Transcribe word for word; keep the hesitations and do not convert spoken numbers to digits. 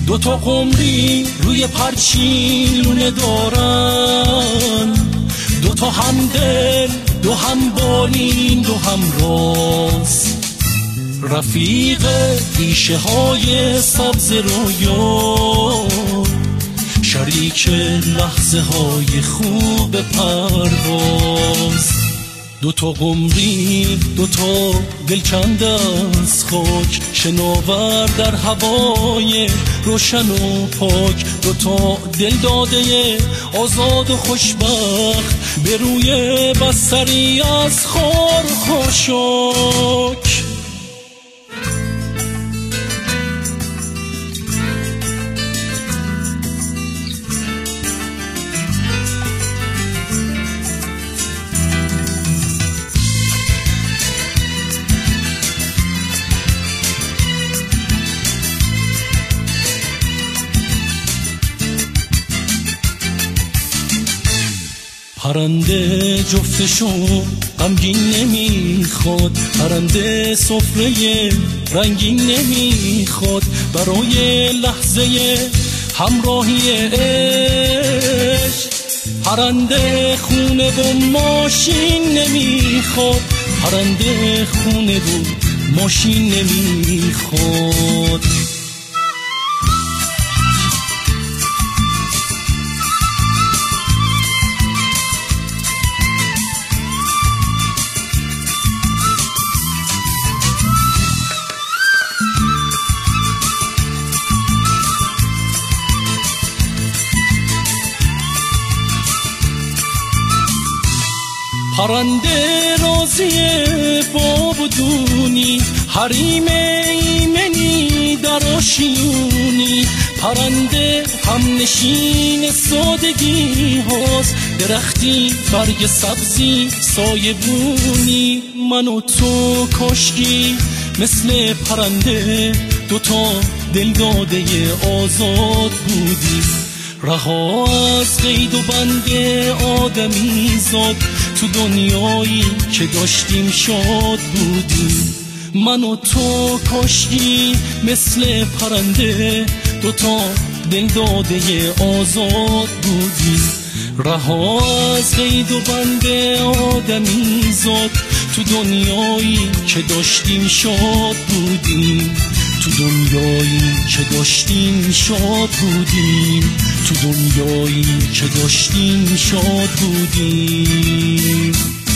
دو تا قمری روی پرچینونه دارن، دو تا همدل، دو هم بالین، دو هم راز، رفیق پیشه های سبز رویان، شریک لحظه های خوب پرواز. دو تا قمری، دو تا دلکند از خاک، شناور در هوای روشن و پاک. دو تا دل داده آزاد و خوشبخت، به روی بستری از خار و خاشاک. پرنده جفتشو غمگین نمیخواد، پرنده سفره رنگین نمیخواد، برای لحظه همراهی عشق. پرنده خونه و ماشین نمیخواد، پرنده خونه و ماشین نمیخواد. پرنده راضیه باب و دونی، حریم ایمنی در آشیونی. پرنده هم نشین سادگی هاست، درختی برگ سبزی سایه بونی. من و تو کاشکی مثل پرنده، دوتا دل داده آزاد بودی، رها از قید و بند آدمی زاد، تو دنیایی که داشتیم شاد بودیم. من و تو کاشکی مثل پرنده، دوتا دل داده آزاد بودیم، رها از قید و بند آدمی زاد، تو دنیایی که داشتیم شاد بودیم، تو دنیایی که داشتیم شاد بودیم، تو دنیایی که داشتیم شاد بودیم.